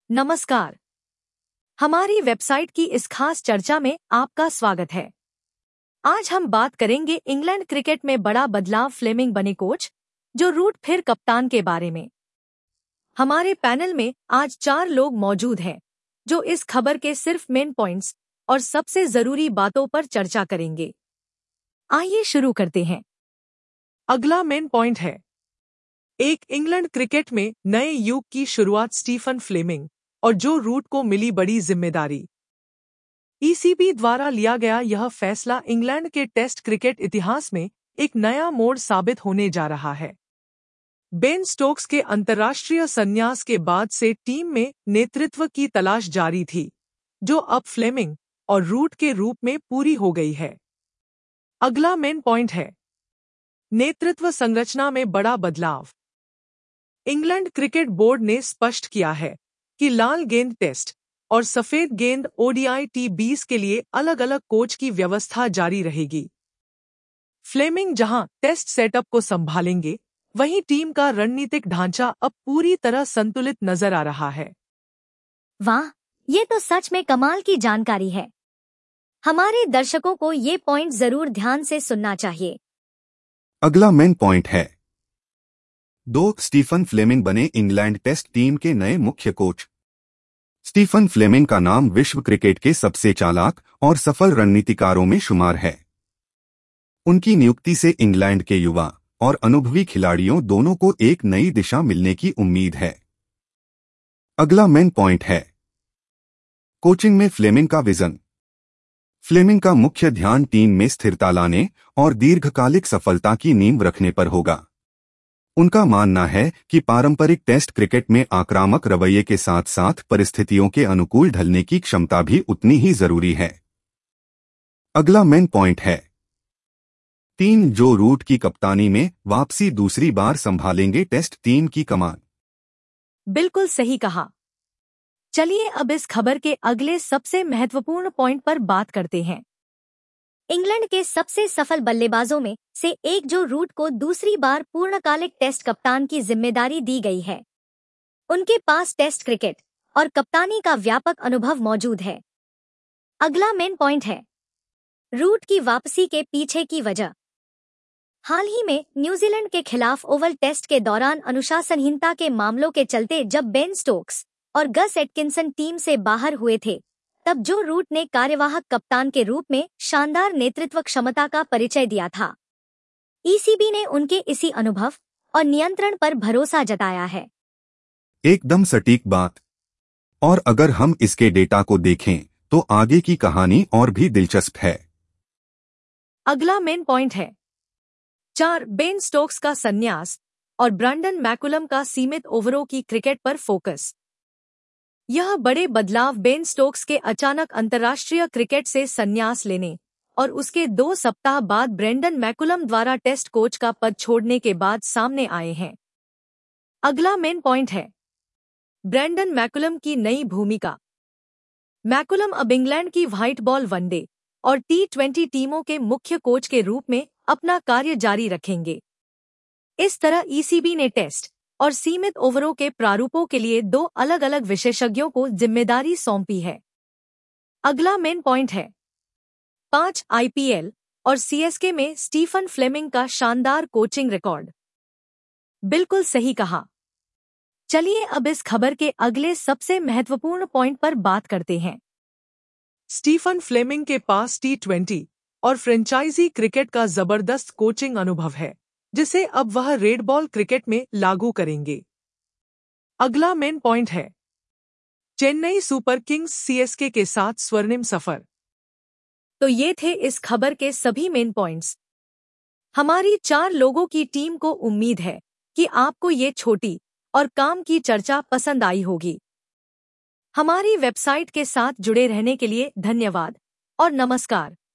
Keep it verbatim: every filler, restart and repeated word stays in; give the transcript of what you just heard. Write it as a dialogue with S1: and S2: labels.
S1: नमस्कार। हमारी वेबसाइट की इस खास चर्चा में आपका स्वागत है। आज हम बात करेंगे इंग्लैंड क्रिकेट में बड़ा बदलाव, फ्लेमिंग बने कोच, जो रूट फिर कप्तान के बारे में। हमारे पैनल में आज चार लोग मौजूद हैं जो इस खबर के सिर्फ मेन पॉइंट्स और सबसे जरूरी बातों पर चर्चा करेंगे। आइए शुरू करते हैं।
S2: अगला मेन पॉइंट है एक इंग्लैंड क्रिकेट में नए युग की शुरुआत, स्टीफन फ्लेमिंग और जो रूट को मिली बड़ी जिम्मेदारी। ईसीबी द्वारा लिया गया यह फैसला इंग्लैंड के टेस्ट क्रिकेट इतिहास में एक नया मोड़ साबित होने जा रहा है। बेन स्टोक्स के अंतर्राष्ट्रीय संन्यास के बाद से टीम में नेतृत्व की तलाश जारी थी, जो अब फ्लेमिंग और रूट के रूप में पूरी हो गई है। अगला मेन पॉइंट है नेतृत्व संरचना में बड़ा बदलाव। इंग्लैंड क्रिकेट बोर्ड ने स्पष्ट किया है कि लाल गेंद टेस्ट और सफेद गेंद ओडीआई टी बीस के लिए अलग अलग कोच की व्यवस्था जारी रहेगी। फ्लेमिंग जहां टेस्ट सेटअप को संभालेंगे, वहीं टीम का रणनीतिक ढांचा अब पूरी तरह संतुलित नजर आ रहा है।
S1: वाह, ये तो सच में कमाल की जानकारी है। हमारे दर्शकों को ये पॉइंट जरूर ध्यान से सुनना चाहिए।
S3: अगला मेन पॉइंट है दो स्टीफन फ्लेमिंग बने इंग्लैंड टेस्ट टीम के नए मुख्य कोच। स्टीफन फ्लेमिंग का नाम विश्व क्रिकेट के सबसे चालाक और सफल रणनीतिकारों में शुमार है। उनकी नियुक्ति से इंग्लैंड के युवा और अनुभवी खिलाड़ियों दोनों को एक नई दिशा मिलने की उम्मीद है। अगला मेन पॉइंट है कोचिंग में फ्लेमिंग का विजन। फ्लेमिंग का मुख्य ध्यान टीम में स्थिरता लाने और दीर्घकालिक सफलता की नींव रखने पर होगा। उनका मानना है कि पारंपरिक टेस्ट क्रिकेट में आक्रामक रवैये के साथ साथ परिस्थितियों के अनुकूल ढलने की क्षमता भी उतनी ही जरूरी है। अगला मेन पॉइंट है तीन जो रूट की कप्तानी में वापसी, दूसरी बार संभालेंगे टेस्ट टीम की कमान।
S1: बिल्कुल सही कहा। चलिए अब इस खबर के अगले सबसे महत्वपूर्ण पॉइंट पर बात करते हैं। इंग्लैंड के सबसे सफल बल्लेबाजों में से एक जो रूट को दूसरी बार पूर्णकालिक टेस्ट कप्तान की जिम्मेदारी दी गई है। उनके पास टेस्ट क्रिकेट और कप्तानी का व्यापक अनुभव मौजूद है। अगला मेन पॉइंट है रूट की वापसी के पीछे की वजह। हाल ही में न्यूजीलैंड के खिलाफ ओवल टेस्ट के दौरान अनुशासनहीनता के मामलों के चलते जब बेन स्टोक्स और गस एटकिंसन टीम से बाहर हुए थे, तब जो रूट ने कार्यवाहक कप्तान के रूप में शानदार नेतृत्व क्षमता का परिचय दिया था। ईसीबी ने उनके इसी अनुभव और नियंत्रण पर भरोसा जताया है।
S3: एकदम सटीक बात। और अगर हम इसके डेटा को देखें तो आगे की कहानी और भी दिलचस्प है।
S1: अगला मेन पॉइंट है चार बेन स्टोक्स का संन्यास और ब्रैंडन मैकुलम का सीमित ओवरों की क्रिकेट पर फोकस। यह बड़े बदलाव बेन स्टोक्स के अचानक अंतर्राष्ट्रीय क्रिकेट से संन्यास लेने और उसके दो सप्ताह बाद ब्रेंडन मैकुलम द्वारा टेस्ट कोच का पद छोड़ने के बाद सामने आए हैं। अगला मेन पॉइंट है ब्रेंडन मैकुलम की नई भूमिका। मैकुलम अब इंग्लैंड की व्हाइट बॉल वनडे और टी ट्वेंटी टीमों के मुख्य कोच के रूप में अपना कार्य जारी रखेंगे। इस तरह ईसीबी ने टेस्ट और सीमित ओवरों के प्रारूपों के लिए दो अलग अलग विशेषज्ञों को जिम्मेदारी सौंपी है। अगला मेन पॉइंट है पांच आईपीएल और सीएसके में स्टीफन फ्लेमिंग का शानदार कोचिंग रिकॉर्ड। बिल्कुल सही कहा। चलिए अब इस खबर के अगले सबसे महत्वपूर्ण पॉइंट पर बात करते हैं।
S2: स्टीफन फ्लेमिंग के पास टी ट्वेंटी और फ्रेंचाइजी क्रिकेट का जबरदस्त कोचिंग अनुभव है, जिसे अब वह रेड बॉल क्रिकेट में लागू करेंगे। अगला मेन पॉइंट है चेन्नई सुपर किंग्स सीएसके के साथ स्वर्णिम सफर।
S1: तो ये थे इस खबर के सभी मेन पॉइंट्स। हमारी चार लोगों की टीम को उम्मीद है कि आपको ये छोटी और काम की चर्चा पसंद आई होगी। हमारी वेबसाइट के साथ जुड़े रहने के लिए धन्यवाद और नमस्कार।